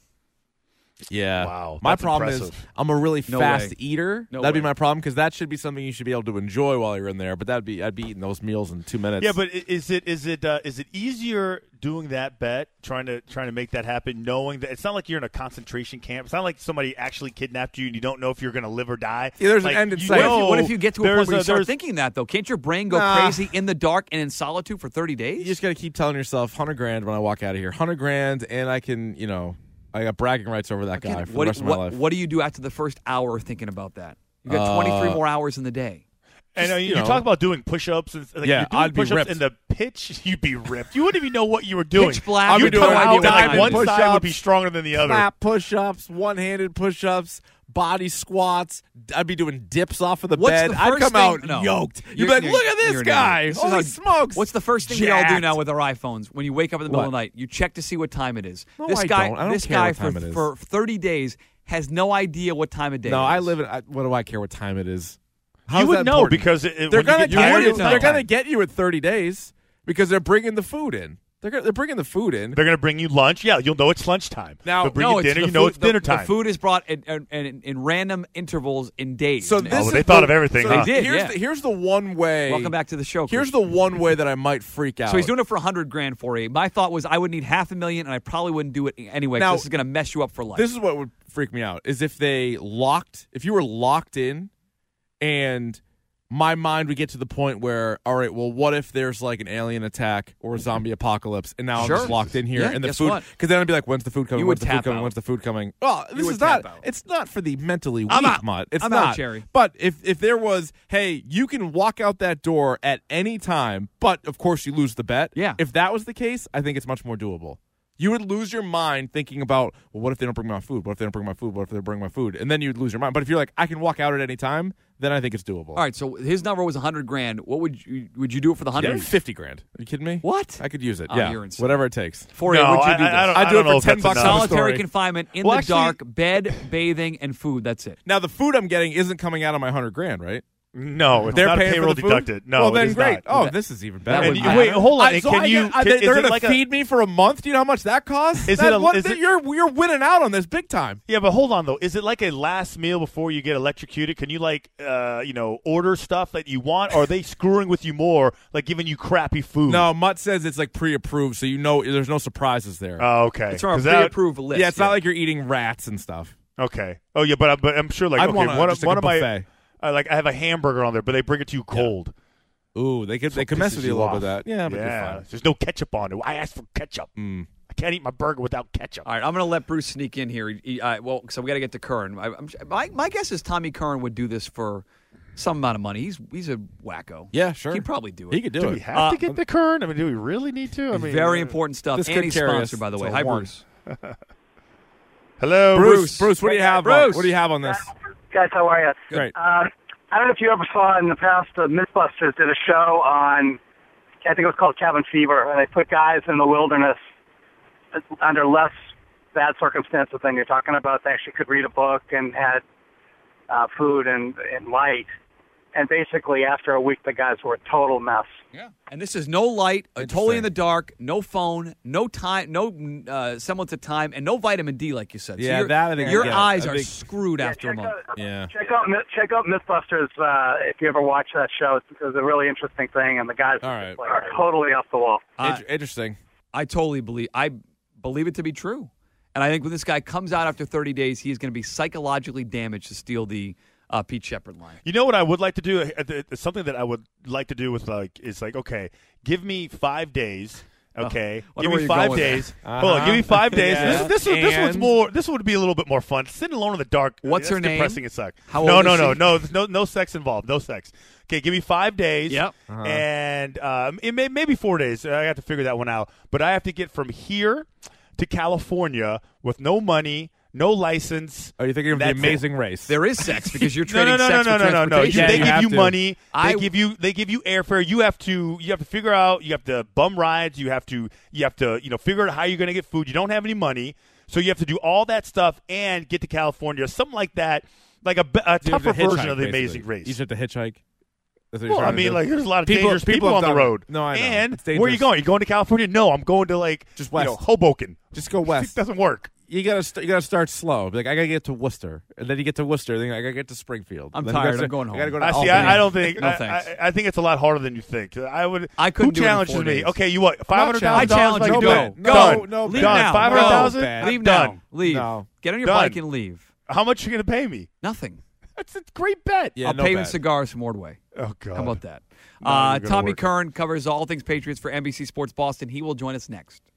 Yeah. Wow, My that's problem is impressive. I'm a really No fast way. eater. No That'd way. be my problem because that should be something you should be able to enjoy while you're in there. But that'd be I'd be eating those meals in two minutes. Yeah, but i- is it is it uh, is it easier doing that bet, trying to trying to make that happen, knowing that it's not like you're in a concentration camp. It's not like somebody actually kidnapped you and you don't know if you're going to live or die. Yeah, there's an like, end in you sight. What if, you, know what if you get to a point there's where you start there's- thinking that, though? Can't your brain go Nah. crazy in the dark and in solitude for thirty days? you just got to keep telling yourself hundred grand when I walk out of here, hundred grand, and I can you know I got bragging rights over that guy for what, the rest of what, my life. what do you do after the first hour thinking about that? You got Uh, twenty-three more hours in the day. And uh, you, you know. talk about doing push-ups. And, like, Yeah, you're doing I'd be push-ups ripped. in the pitch. You'd be ripped. You wouldn't even know what you were doing. Pitch black. I'd be You'd doing come like out and like diamond one side push-ups, would be stronger than the other. Clap push-ups, one-handed push-ups, body squats. I'd be doing dips off of the What's bed. the I'd first come thing- out no. yoked. You'd You're- be like, you're- look at you're this an guy. idiot. This is Holy how- smokes. What's the first thing we all do Jacked. now with our iPhones? When you wake up in the middle of the What? night, you check to see what time it is. No, this I guy, don't. I don't this care guy what for, time it is. for thirty days has no idea what time of day. No, it I is. live in. I, what do I care what time it is? You How's would that know important? because it, it, they're when you gonna get tired, you. it's They're nighttime. gonna get you at thirty days because they're bringing the food in. They're gonna, they're bringing the food in. They're going to bring you lunch. Yeah, you'll know it's lunchtime. Now- They'll bring no, you it's dinner. the You know food- it's the- dinner time. The food is brought in, in, in, in random intervals in days. So And- this Oh, is they thought the- of everything, so huh? They did, Here's yeah. the, here's the one way. Welcome back to the show. Here's Christian. the one way that I might freak out. So he's doing it for a hundred grand for you. My thought was I would need half a million, and I probably wouldn't do it anyway. 'cause Now- this is going to mess you up for life. This is what would freak me out: is if they locked, if you were locked in, and my mind would get to the point where, all right, well, what if there's like an alien attack or a zombie apocalypse, and now Sure. I'm just locked in here, Yeah, and the guess food? what? Because then I'd be like, when's the food coming? You When's would the food tap coming? out. When's the food coming? Well, this would is not. tap out. It's not for the mentally weak, I'm out. Mutt. It's I'm not. out, Jerry. But if if there was, hey, you can walk out that door at any time, but of course you lose the bet. Yeah. If that was the case, I think it's much more doable. You would lose your mind thinking about, well, what if they don't bring my food? What if they don't bring my food? What if they bring my food? And then you'd lose your mind. But if you're like, I can walk out at any time, then I think it's doable. All right, so his number was a hundred grand. What would you would you do it for the Yeah, hundred? fifty grand. Are you kidding me? What? I could use it. Oh, yeah, you're insane. whatever it takes. For you, No, would you I- do I- this? I don't- I'd do it know for if ten that's bucks enough. on the Solitary story. confinement in Well, the actually- dark, bed, bathing, and food. That's it. Now the food I'm getting isn't coming out of my hundred grand, right? No, it's They're not paying payroll for the food? deducted. No, well it then is great. not. Oh, That- this is even that better. would And be- you, wait, hold on. I, so can I you? get- I- can- they, is they're it gonna like a- feed me for a month. Do you know how much that costs? Is That- it a- what- is it- you're you're winning out on this big time. Yeah, but hold on though. Is it like a last meal before you get electrocuted? Can you like, uh, you know, order stuff that you want, or are they screwing with you more, like giving you crappy food? No, Mutt says it's like pre-approved, so you know there's no surprises there. Oh, okay. It's from a 'Cause that- pre-approved list. yeah, it's not like you're eating rats and stuff. Okay. Oh yeah, but I- but I'm sure like I'd okay, want a- one, just of like one a of my buffet. uh, like I have a hamburger on there, but they bring it to you cold. Ooh, they could So they could it mess pisses with you a little off. bit. That yeah, but yeah. you're fine. There's no ketchup on it. I asked for ketchup. Mm. I can't eat my burger without ketchup. All right, I'm going to let Bruce sneak in here. He, he, uh, well, so we got to get to Curran. I, I'm, my, my guess is Tommy Curran would do this for some amount of money. He's he's a wacko. Yeah, sure. He'd probably do it. He could do, Do it. we have Uh, to get the Kern? I mean, do we really need to? I mean, Very uh, important stuff. this And could he's carry sponsored, us by the to way. a Hi, one. Bruce. Hello, Bruce, Bruce, what do you have? Bruce. On, what do you have on this? Guys, how are you? Great. Uh, I don't know if you ever saw in the past, the Mythbusters did a show on, I think it was called Cabin Fever, and they put guys in the wilderness under less bad circumstances than you're talking about. They actually could read a book and had uh, food and, and light. And basically, after a week, the guys were a total mess. Yeah. And this is no light, uh, totally in the dark, no phone, no time, no uh, semblance of time, and no vitamin D, like you said. Yeah, your, that I think I your get. eyes I are think- screwed after a check month. out, Yeah. Check out Myth- check out Mythbusters uh, if you ever watch that show. It's, it's a really interesting thing, and the guys All are right. just, like, are totally off the wall. Uh, Int- Interesting. I totally believe I believe it to be true. And I think when this guy comes out after thirty days, he is going to be psychologically damaged to steal the uh, Pete Shepard line. You know what I would like to do? Uh, th- Something that I would like to do with like is like okay, give me five days. Okay, wonder give where me you're five going with days. that. Hold on, give me Uh-huh. five days. Yeah. This, this, this, this one's And- more. This would be a little bit more fun. Sitting alone in the dark. What's that's her name? Depressing as suck. How no, old no, is no, she? no, no, no sex involved. No sex. Okay, give me five days. Yep. Uh-huh. And um, it may maybe four days. I have to figure that one out. But I have to get from here to California with no money, no license. Are you thinking of the That's it. Amazing Race? There is sex because you're No, trading no, no, sex no, for no, no, no. You, transportation. Yeah, they you give have you to. money. They I- give you. They give you airfare. You have to. You have to figure out. You have to bum rides. You have to. You have to. You know, figure out how you're going to get food. You don't have any money, so you have to do all that stuff and get to California. Something like that, like a, be- a You have tougher to hitchhike, version of the basically. Amazing Race. You just have to hitchhike. That's what you're Well, I trying to mean, do? like, there's a lot of People- dangerous people, people have on the done it. road. No, I know. And It's where are you dangerous. going? You going to California? No, I'm going to like Just you know, west. Hoboken. Just go It west. doesn't work. You gotta st- you gotta start slow. Be like I gotta get to Worcester, and then you get to Worcester, then I gotta get to Springfield. I'm Then you tired. gotta- I'm going I gotta go home. to I see. Albany. I, I don't think. No I, thanks. I, I think it's a lot harder than you think. I would. I couldn't Who do it in challenges four me? days. Okay, you what? Five hundred thousand I challenge dollars? you. Like, Go. no, Go. done. No, Leave done. now. Five hundred thousand. No, Leave done. now. Leave. No. Get on your Done. bike and leave. How much are you going to pay me? Nothing. That's a great bet. Yeah, I'll no pay you bad. cigars from Ordway. Oh God. How about that? Not Uh, even gonna Tommy work. Curran covers all things Patriots for N B C Sports Boston. He will join us next.